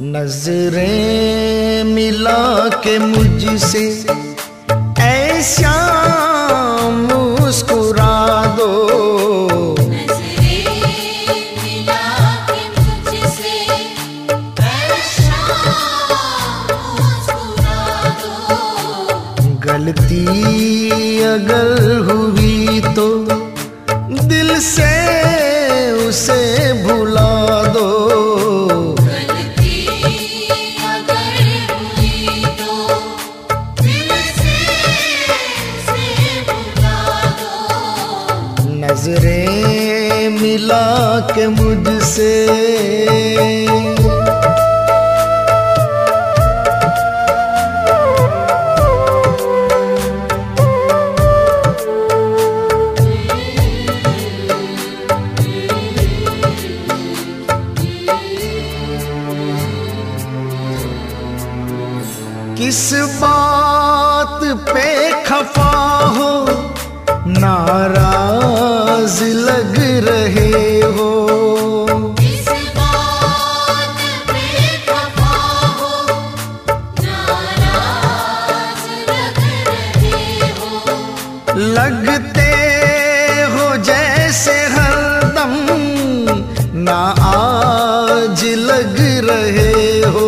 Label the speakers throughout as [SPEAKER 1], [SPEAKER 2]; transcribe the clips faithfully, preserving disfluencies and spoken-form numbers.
[SPEAKER 1] नजरें मिला के मुझसे ऐसा मुस्कुरा दो,
[SPEAKER 2] नजरें मिला के मुझसे ऐसा मुस्कुरा दो।
[SPEAKER 1] गलती अगर हुई तो दिल से उसे भुला दो, नजरें मिला के मुझसे। किस बात पे खफा हो, नाराज लग रहे हो,
[SPEAKER 2] किस बात पे खफा हो, नाराज लग रहे हो।
[SPEAKER 1] लगते हो जैसे हरदम ना आज लग रहे हो,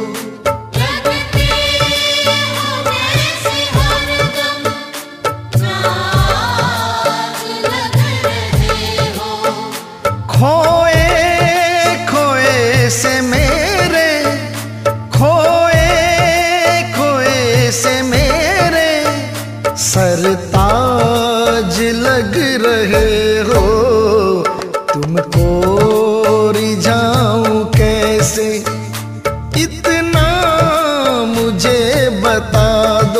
[SPEAKER 1] खोए खोए से मेरे, खोए खोए से मेरे सरताज लग रहे हो। तुमको रिझाऊं कैसे, इतना मुझे बता दो,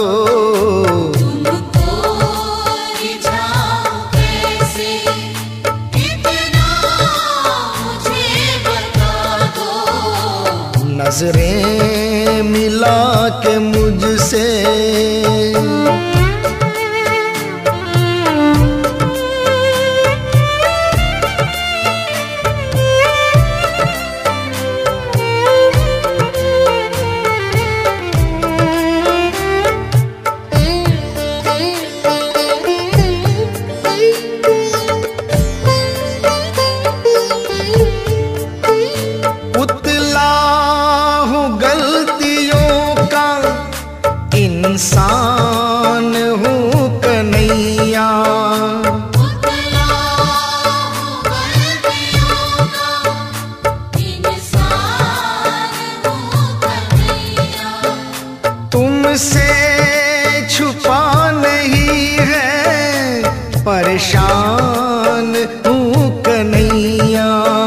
[SPEAKER 1] नजरें मिला के मुझसे। इंसान हूँ कन्हैया,
[SPEAKER 2] पुतला हूँ गलतियों का, इंसान हूँ कन्हैया।
[SPEAKER 1] तुमसे छुपा नहीं है, परेशान हूँ कन्हैया।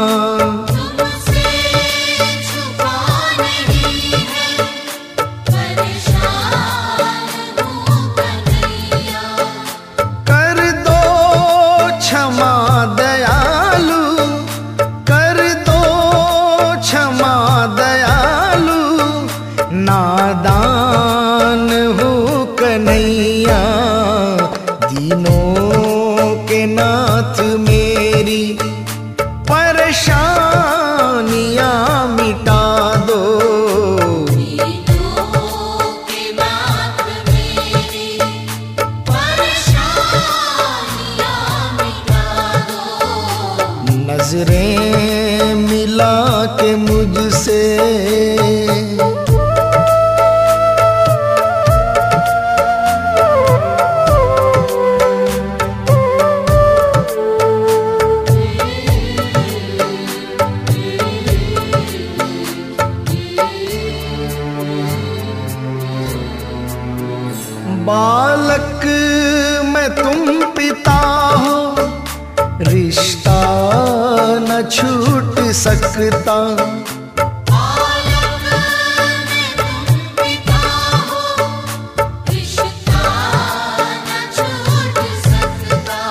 [SPEAKER 1] नादान हूँ कन्हैया, दीनों के नाथ मेरी परेशानियाँ मिटा दो,
[SPEAKER 2] दीनों के नाथ मेरी परेशानियाँ मिटा दो।
[SPEAKER 1] नजरें मिला के मुझसे। बालक मैं तुम पिता हो, रिश्ता न छूट सकता,
[SPEAKER 2] बालक मैं तुम पिता हो, रिश्ता न छूट सकता।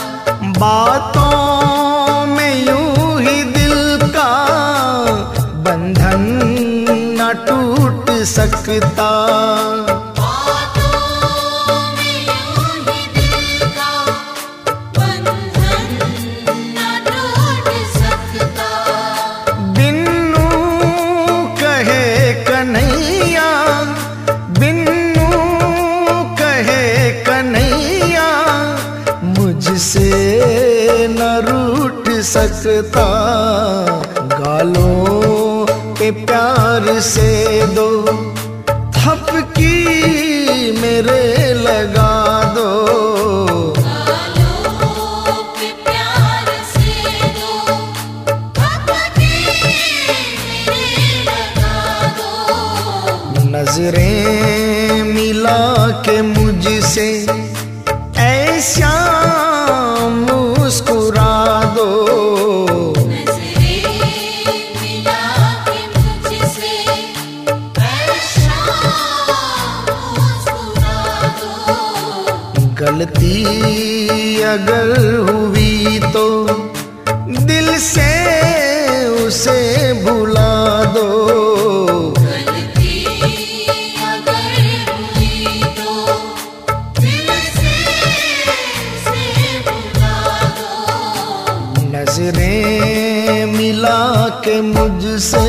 [SPEAKER 1] बातों में यूं ही दिल का बंधन न टूट सकता, कहे अपने प्यार से दो थपकी मेरे लगा दो।
[SPEAKER 2] गालों पे प्यार से दो थपकी मेरे लगा दो।
[SPEAKER 1] नजरें मिला के मुझसे ऐसा मुस्कुरा दो। गलती अगर हुई तो दिल से उसे भुला दो।
[SPEAKER 2] गलती अगर हुई तो दिल से उसे भुला दो।
[SPEAKER 1] नजरें मिला के मुझसे